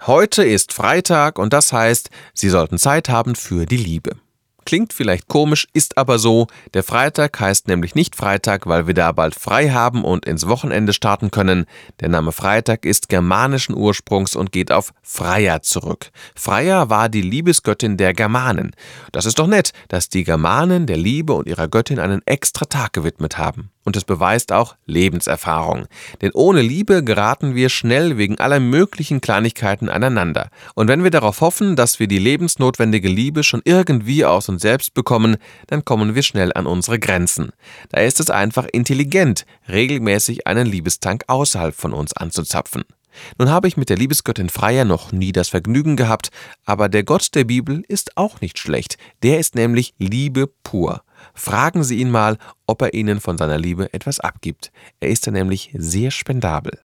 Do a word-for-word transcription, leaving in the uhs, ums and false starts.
Heute ist Freitag und das heißt, Sie sollten Zeit haben für die Liebe. Klingt vielleicht komisch, ist aber so. Der Freitag heißt nämlich nicht Freitag, weil wir da bald frei haben und ins Wochenende starten können. Der Name Freitag ist germanischen Ursprungs und geht auf Freya zurück. Freya war die Liebesgöttin der Germanen. Das ist doch nett, dass die Germanen der Liebe und ihrer Göttin einen extra Tag gewidmet haben. Und es beweist auch Lebenserfahrung. Denn ohne Liebe geraten wir schnell wegen aller möglichen Kleinigkeiten aneinander. Und wenn wir darauf hoffen, dass wir die lebensnotwendige Liebe schon irgendwie aus uns selbst bekommen, dann kommen wir schnell an unsere Grenzen. Da ist es einfach intelligent, regelmäßig einen Liebestank außerhalb von uns anzuzapfen. Nun habe ich mit der Liebesgöttin Freya noch nie das Vergnügen gehabt, aber der Gott der Bibel ist auch nicht schlecht. Der ist nämlich Liebe pur. Fragen Sie ihn mal, ob er Ihnen von seiner Liebe etwas abgibt. Er ist da nämlich sehr spendabel.